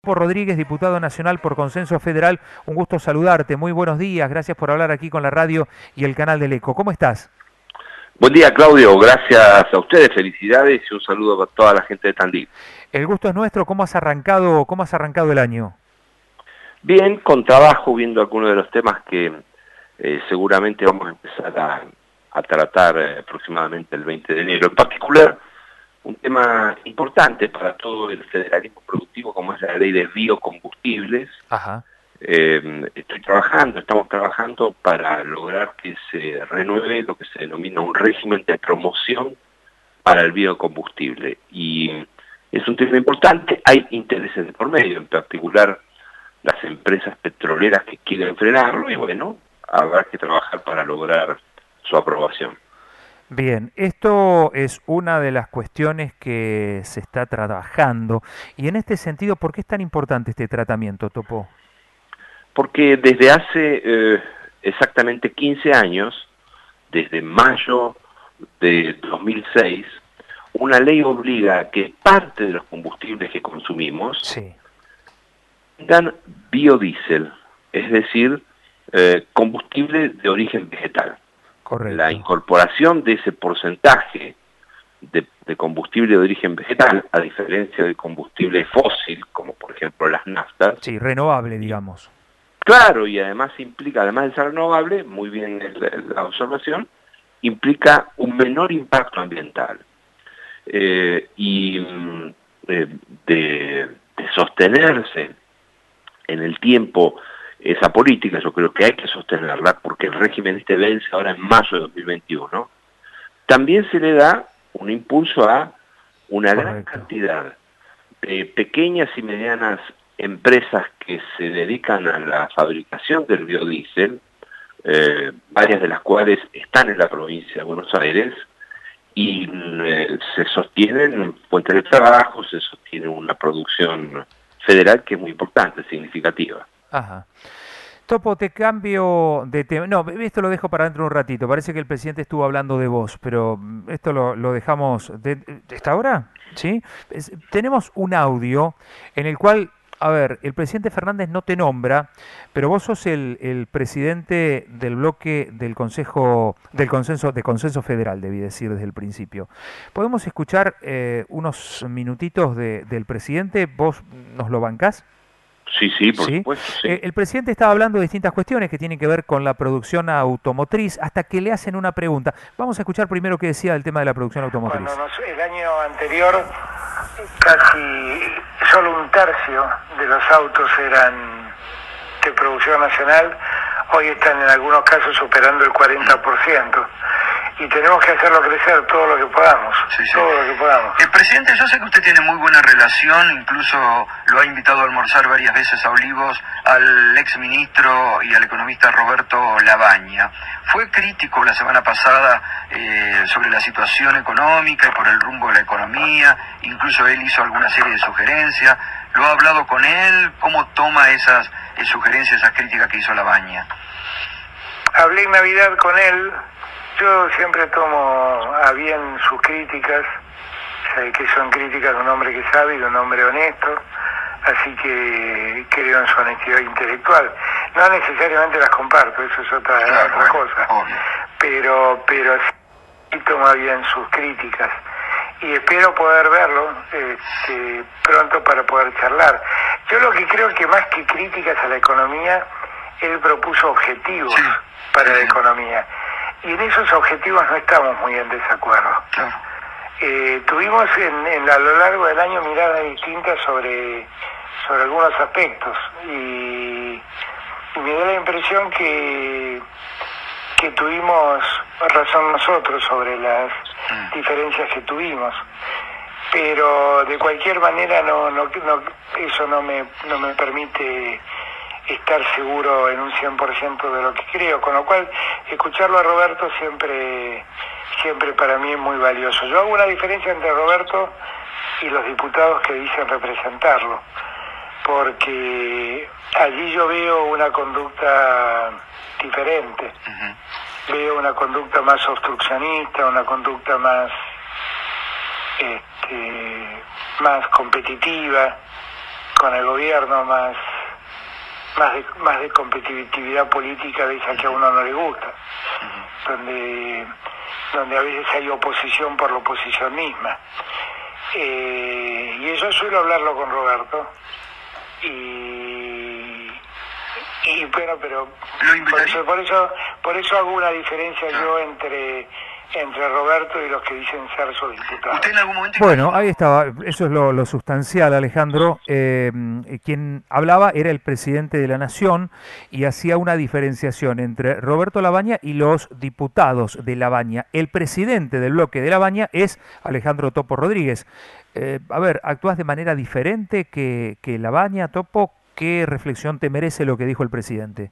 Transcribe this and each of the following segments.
Topo Rodríguez, diputado nacional por Consenso Federal, un gusto saludarte, muy buenos días, gracias por hablar aquí con la radio y el canal del Eco. ¿Cómo estás? Buen día, Claudio, gracias a ustedes, felicidades y un saludo a toda la gente de Tandil. El gusto es nuestro. ¿Cómo has arrancado el año? Bien, con trabajo, viendo algunos de los temas que seguramente vamos a empezar a tratar aproximadamente el 20 de enero. En particular, un tema importante para todo el federalismo productivo, como es la ley de biocombustibles. Ajá. Estamos trabajando para lograr que se renueve lo que se denomina un régimen de promoción para el biocombustible. Y es un tema importante, hay intereses de por medio, en particular las empresas petroleras que quieren frenarlo, y bueno, habrá que trabajar para lograr su aprobación. Bien, esto es una de las cuestiones que se está trabajando. Y en este sentido, ¿por qué es tan importante este tratamiento, Topo? Porque desde hace exactamente 15 años, desde mayo de 2006, una ley obliga a que parte de los combustibles que consumimos tengan biodiesel, es decir, combustible de origen vegetal. Correcto. La incorporación de ese porcentaje de combustible de origen vegetal, a diferencia del combustible fósil, como por ejemplo las naftas. Sí, renovable, digamos. Claro, y además implica, además de ser renovable, muy bien la observación, implica un menor impacto ambiental. De sostenerse en el tiempo esa política, yo creo que hay que sostenerla, porque el régimen vence ahora en mayo de 2021, también se le da un impulso a una gran cantidad de pequeñas y medianas empresas que se dedican a la fabricación del biodiesel, varias de las cuales están en la provincia de Buenos Aires, y se sostienen fuentes de trabajo, se sostiene una producción federal que es muy importante, significativa. Ajá. Topo, te cambio de tema. No, esto lo dejo para dentro de un ratito. Parece que el presidente estuvo hablando de vos, pero esto lo dejamos de esta hora, ¿sí? Tenemos un audio en el cual, a ver, el presidente Fernández no te nombra, pero vos sos el presidente del bloque del Consenso Federal, debí decir desde el principio. ¿Podemos escuchar unos minutitos del presidente? ¿Vos nos lo bancás? Sí, por supuesto. Sí. El presidente estaba hablando de distintas cuestiones que tienen que ver con la producción automotriz, hasta que le hacen una pregunta. Vamos a escuchar primero qué decía del tema de la producción automotriz. Bueno, el año anterior casi solo un tercio de los autos eran de producción nacional, hoy están en algunos casos superando el 40%. Y tenemos que hacerlo crecer todo lo que podamos, todo lo que podamos. Presidente, yo sé que usted tiene muy buena relación, incluso lo ha invitado a almorzar varias veces a Olivos al exministro y al economista Roberto Labaña. Fue crítico la semana pasada sobre la situación económica y por el rumbo de la economía, incluso él hizo alguna serie de sugerencias. ¿Lo ha hablado con él? ¿Cómo toma esas sugerencias, esas críticas que hizo Labaña? Hablé en Navidad con él. Yo siempre tomo a bien sus críticas, sé que son críticas de un hombre que sabe y de un hombre honesto, así que creo en su honestidad intelectual. No necesariamente las comparto, eso es otra cosa, pero sí tomo a bien sus críticas y espero poder verlo pronto para poder charlar. Yo lo que creo que más que críticas a la economía, él propuso objetivos para la economía. Y en esos objetivos no estamos muy en desacuerdo. Tuvimos a lo largo del año miradas distintas sobre algunos aspectos y me da la impresión que tuvimos razón nosotros sobre las diferencias que tuvimos. Pero de cualquier manera eso no me permite estar seguro en un 100% de lo que creo, con lo cual escucharlo a Roberto siempre para mí es muy valioso. Yo hago una diferencia entre Roberto y los diputados que dicen representarlo, porque allí yo veo una conducta diferente, veo una conducta más obstruccionista, una conducta más competitiva, con el gobierno, más de competitividad política de esa que a uno no le gusta, donde a veces hay oposición por la oposición misma. Y eso suelo hablarlo con Roberto, y bueno, pero por eso hago una diferencia yo entre Roberto y los que dicen ser sus diputados. ¿Usted en algún momento... Bueno, ahí estaba, eso es lo sustancial, Alejandro. Quien hablaba era el presidente de la Nación y hacía una diferenciación entre Roberto Labaña y los diputados de Labaña. El presidente del bloque de Labaña es Alejandro Topo Rodríguez. A ver, ¿actúas de manera diferente que Labaña, Topo? ¿Qué reflexión te merece lo que dijo el presidente?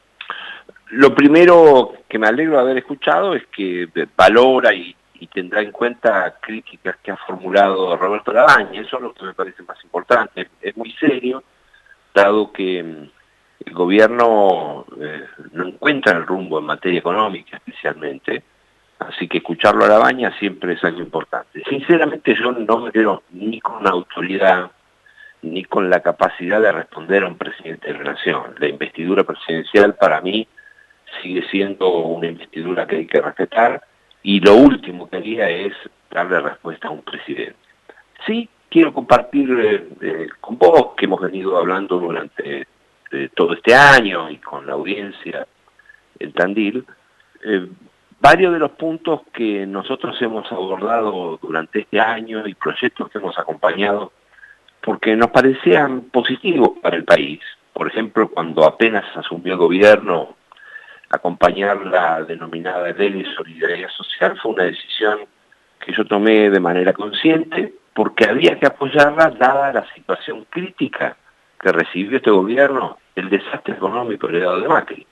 Lo primero que me alegro de haber escuchado es que valora y tendrá en cuenta críticas que ha formulado Roberto Labaña. Eso es lo que me parece más importante. Es muy serio, dado que el gobierno no encuentra el rumbo en materia económica especialmente, así que escucharlo a Labaña siempre es algo importante. Sinceramente yo no me creo ni con la autoridad ni con la capacidad de responder a un presidente de la Nación. La investidura presidencial para mí sigue siendo una investidura que hay que respetar, y lo último que haría es darle respuesta a un presidente. Sí, quiero compartir con vos, que hemos venido hablando durante todo este año y con la audiencia en Tandil, varios de los puntos que nosotros hemos abordado durante este año y proyectos que hemos acompañado porque nos parecían positivos para el país. Por ejemplo, cuando apenas asumió el gobierno, acompañar la denominada Ley de Solidaridad Social fue una decisión que yo tomé de manera consciente, porque había que apoyarla dada la situación crítica que recibió este gobierno, el desastre económico heredado de Macri.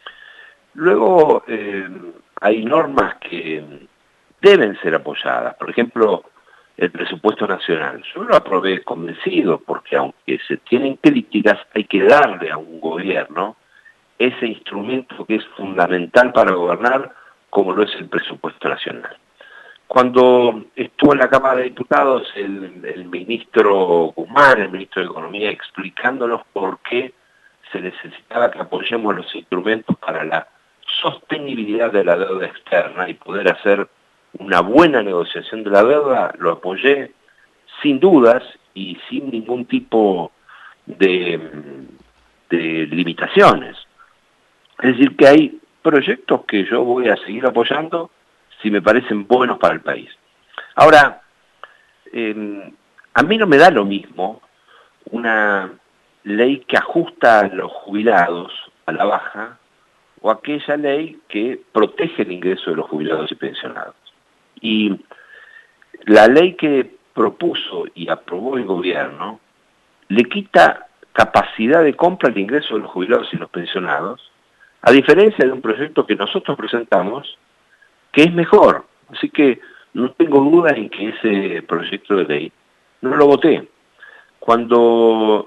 Luego hay normas que deben ser apoyadas, por ejemplo, el presupuesto nacional. Yo lo aprobé convencido, porque aunque se tienen críticas, hay que darle a un gobierno ese instrumento que es fundamental para gobernar, como lo es el presupuesto nacional. Cuando estuvo en la Cámara de Diputados el ministro Guzmán, el ministro de Economía, explicándonos por qué se necesitaba que apoyemos los instrumentos para la sostenibilidad de la deuda externa y poder hacer una buena negociación de la deuda, lo apoyé sin dudas y sin ningún tipo de limitaciones. Es decir, que hay proyectos que yo voy a seguir apoyando si me parecen buenos para el país. Ahora, a mí no me da lo mismo una ley que ajusta a los jubilados a la baja o aquella ley que protege el ingreso de los jubilados y pensionados. Y la ley que propuso y aprobó el gobierno le quita capacidad de compra al ingreso de los jubilados y los pensionados, a diferencia de un proyecto que nosotros presentamos, que es mejor. Así que no tengo duda en que ese proyecto de ley no lo voté. Cuando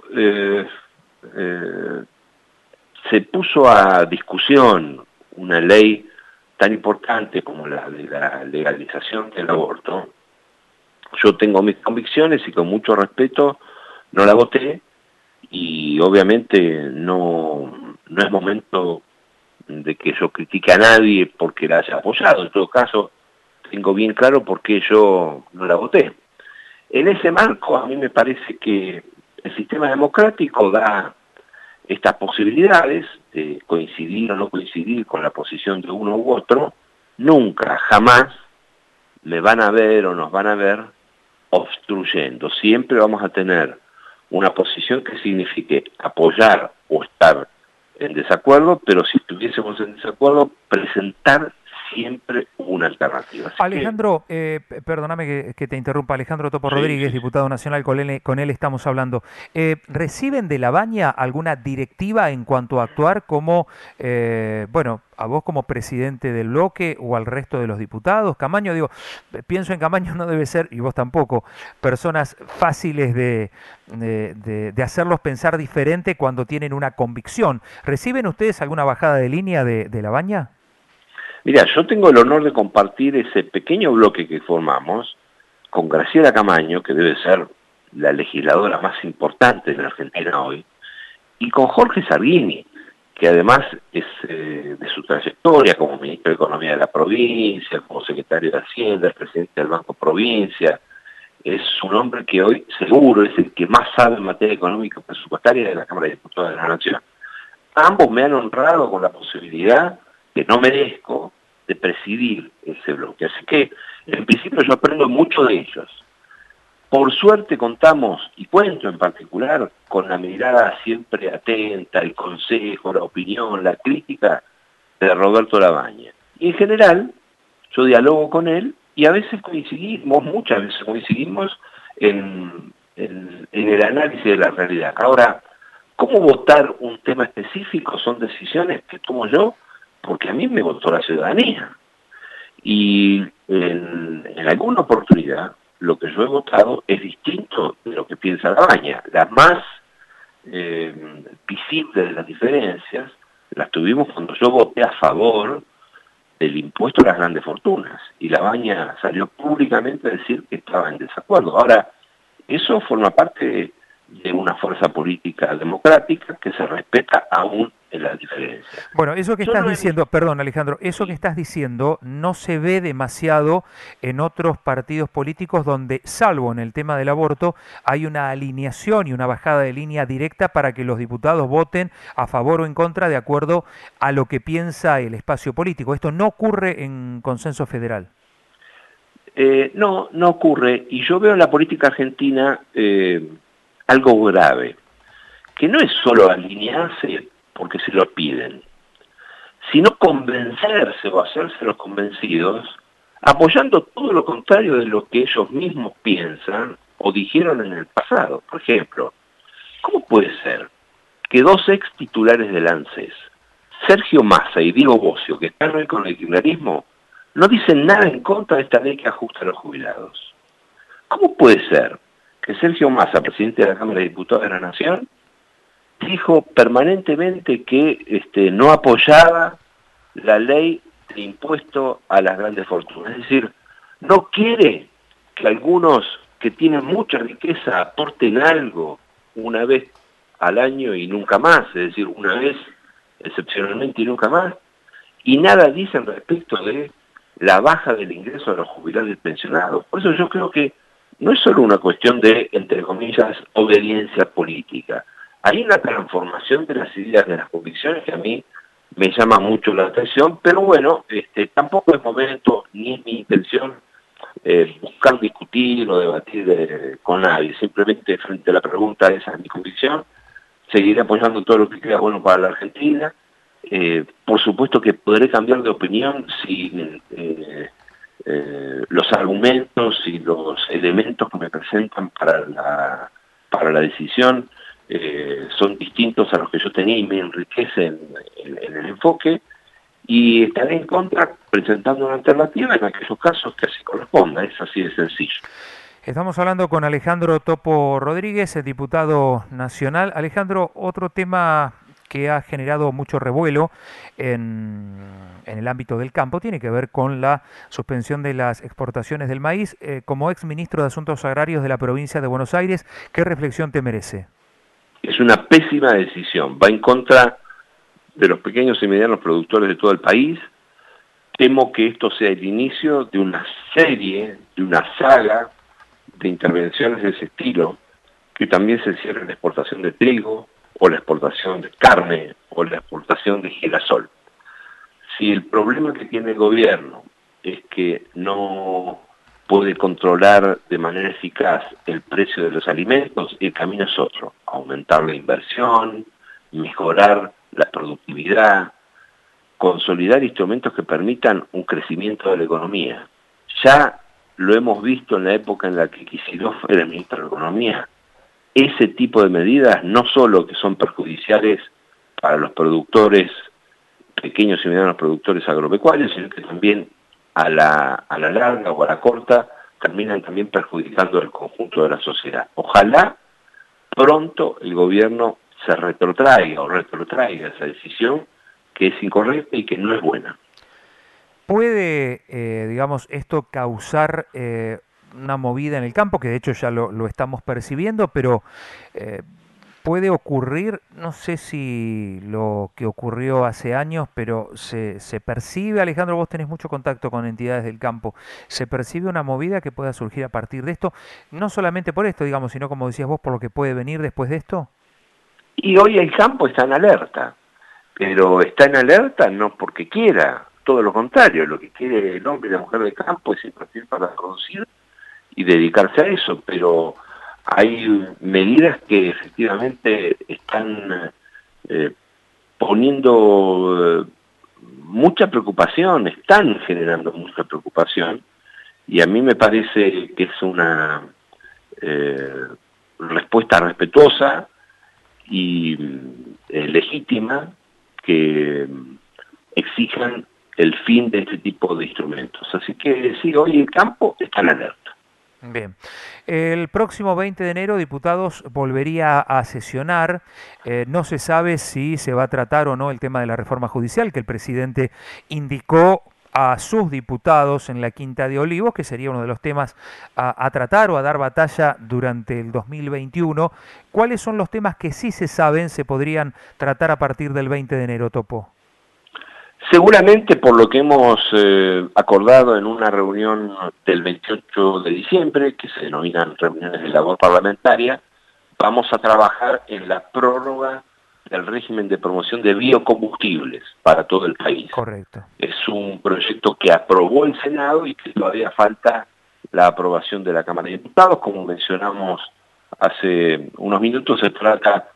se puso a discusión una ley tan importante como la de la legalización del aborto, yo tengo mis convicciones y con mucho respeto no la voté, y obviamente no es momento de que yo critique a nadie porque la haya apoyado. En todo caso, tengo bien claro por qué yo no la voté. En ese marco, a mí me parece que el sistema democrático da estas posibilidades de coincidir o no coincidir con la posición de uno u otro. Nunca, jamás me van a ver o nos van a ver obstruyendo. Siempre vamos a tener una posición que signifique apoyar o estar en desacuerdo, pero si estuviésemos en desacuerdo, presentar siempre una alternativa. Así Alejandro, perdóname que te interrumpa, Alejandro Topo Rodríguez, diputado nacional, con él estamos hablando. ¿Reciben de Labaña alguna directiva en cuanto a actuar como, a vos como presidente del bloque o al resto de los diputados? Camaño, pienso en Camaño, no debe ser, y vos tampoco, personas fáciles de hacerlos pensar diferente cuando tienen una convicción. ¿Reciben ustedes alguna bajada de línea de Labaña? Mira, yo tengo el honor de compartir ese pequeño bloque que formamos con Graciela Camaño, que debe ser la legisladora más importante de la Argentina hoy, y con Jorge Sarguini, que además es de su trayectoria como ministro de Economía de la provincia, como secretario de Hacienda, el presidente del Banco Provincia, es un hombre que hoy seguro es el que más sabe en materia económica y presupuestaria de la Cámara de Diputados de la Nación. Ambos me han honrado con la posibilidad, que no merezco, de presidir ese bloque. Así que, en principio, yo aprendo mucho de ellos. Por suerte contamos, y cuento en particular, con la mirada siempre atenta, el consejo, la opinión, la crítica de Roberto Labaña. Y en general, yo dialogo con él y a veces coincidimos, muchas veces coincidimos en el análisis de la realidad. Ahora, ¿cómo votar un tema específico? Son decisiones que tomo yo porque a mí me votó la ciudadanía. Y en alguna oportunidad lo que yo he votado es distinto de lo que piensa Labaña. Las más visibles de las diferencias las tuvimos cuando yo voté a favor del impuesto a las grandes fortunas. Y Labaña salió públicamente a decir que estaba en desacuerdo. Ahora, eso forma parte de una fuerza política democrática que se respeta aún en las diferencias. Bueno, eso que estás diciendo, perdón Alejandro, eso que estás diciendo no se ve demasiado en otros partidos políticos donde, salvo en el tema del aborto, hay una alineación y una bajada de línea directa para que los diputados voten a favor o en contra de acuerdo a lo que piensa el espacio político. Esto no ocurre en consenso federal. No ocurre, y yo veo en la política argentina algo grave, que no es solo alinearse porque se lo piden, sino convencerse o hacerse los convencidos, apoyando todo lo contrario de lo que ellos mismos piensan o dijeron en el pasado. Por ejemplo, ¿cómo puede ser que dos ex titulares del ANSES, Sergio Massa y Diego Bocio, que están hoy con el kirchnerismo, no dicen nada en contra de esta ley que ajusta a los jubilados? ¿Cómo puede ser que Sergio Massa, presidente de la Cámara de Diputados de la Nación, dijo permanentemente que no apoyaba la ley de impuesto a las grandes fortunas? Es decir, no quiere que algunos que tienen mucha riqueza aporten algo una vez al año y nunca más, es decir, una vez excepcionalmente y nunca más, y nada dicen respecto de la baja del ingreso de los jubilados y pensionados. Por eso yo creo que no es solo una cuestión de, entre comillas, obediencia política. Hay una transformación de las ideas, de las convicciones, que a mí me llama mucho la atención, pero bueno, tampoco es momento, ni es mi intención buscar discutir o debatir con nadie. Simplemente frente a la pregunta, esa es mi convicción, seguiré apoyando todo lo que crea bueno para la Argentina. Por supuesto que podré cambiar de opinión si los argumentos y los elementos que me presentan para la decisión son distintos a los que yo tenía y me enriquecen en el enfoque, y estaré en contra presentando una alternativa en aquellos casos que así corresponda. Es así de sencillo. Estamos hablando con Alejandro Topo Rodríguez, el diputado nacional. Alejandro, otro tema que ha generado mucho revuelo en el ámbito del campo tiene que ver con la suspensión de las exportaciones del maíz. Como ex ministro de Asuntos Agrarios de la provincia de Buenos Aires, ¿qué reflexión te merece? Es una pésima decisión, va en contra de los pequeños y medianos productores de todo el país. Temo que esto sea el inicio de una serie, de una saga de intervenciones de ese estilo, que también se cierre la exportación de trigo, o la exportación de carne, o la exportación de girasol. Si el problema que tiene el gobierno es que no puede controlar de manera eficaz el precio de los alimentos, el camino es otro: aumentar la inversión, mejorar la productividad, consolidar instrumentos que permitan un crecimiento de la economía. Ya lo hemos visto en la época en la que Kicillof era el ministro de Economía. Ese tipo de medidas no solo que son perjudiciales para los productores, pequeños y medianos productores agropecuarios, sino que también a la larga o a la corta terminan también perjudicando el conjunto de la sociedad. Ojalá pronto el gobierno se retrotraiga esa decisión, que es incorrecta y que no es buena. ¿Puede, esto causar una movida en el campo, que de hecho ya lo estamos percibiendo, pero puede ocurrir, no sé si lo que ocurrió hace años, pero se percibe, Alejandro, vos tenés mucho contacto con entidades del campo, ¿se percibe una movida que pueda surgir a partir de esto? No solamente por esto, digamos, sino como decías vos, por lo que puede venir después de esto. Y hoy el campo está en alerta, pero está en alerta no porque quiera, todo lo contrario, lo que quiere el hombre y la mujer del campo es invertir para producir y dedicarse a eso, pero hay medidas que efectivamente están poniendo mucha preocupación, están generando mucha preocupación, y a mí me parece que es una respuesta respetuosa y legítima que exijan el fin de este tipo de instrumentos. Así que sí, hoy el campo está en alerta. Bien. El próximo 20 de enero, diputados, volvería a sesionar. No se sabe si se va a tratar o no el tema de la reforma judicial, que el presidente indicó a sus diputados en la Quinta de Olivos, que sería uno de los temas a tratar o a dar batalla durante el 2021. ¿Cuáles son los temas que sí se saben se podrían tratar a partir del 20 de enero, Topo? Seguramente por lo que hemos acordado en una reunión del 28 de diciembre, que se denominan reuniones de labor parlamentaria, vamos a trabajar en la prórroga del régimen de promoción de biocombustibles para todo el país. Correcto. Es un proyecto que aprobó el Senado y que todavía falta la aprobación de la Cámara de Diputados. Como mencionamos hace unos minutos, se trata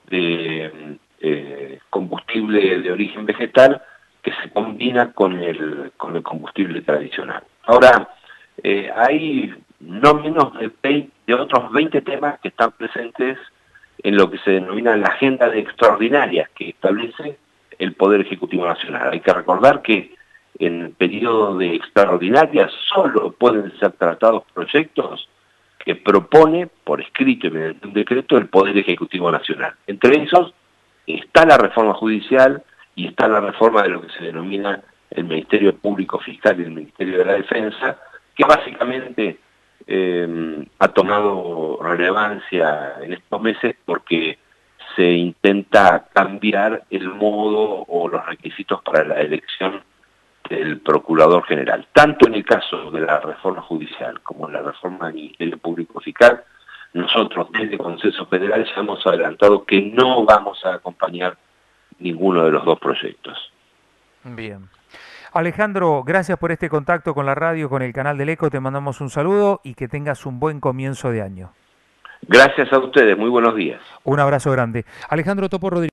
de combustible de origen vegetal que se combina con el combustible tradicional. Ahora, hay no menos de otros 20 temas que están presentes en lo que se denomina la agenda de extraordinarias que establece el Poder Ejecutivo Nacional. Hay que recordar que en el periodo de extraordinarias solo pueden ser tratados proyectos que propone por escrito y mediante un decreto el Poder Ejecutivo Nacional. Entre esos está la reforma judicial y está la reforma de lo que se denomina el Ministerio Público Fiscal y el Ministerio de la Defensa, que básicamente ha tomado relevancia en estos meses porque se intenta cambiar el modo o los requisitos para la elección del Procurador General. Tanto en el caso de la reforma judicial como en la reforma del Ministerio Público Fiscal, nosotros desde Consenso Federal ya hemos adelantado que no vamos a acompañar ninguno de los dos proyectos. Bien. Alejandro, gracias por este contacto con la radio, con el canal del Eco. Te mandamos un saludo y que tengas un buen comienzo de año. Gracias a ustedes, muy buenos días. Un abrazo grande. Alejandro Topo Rodríguez.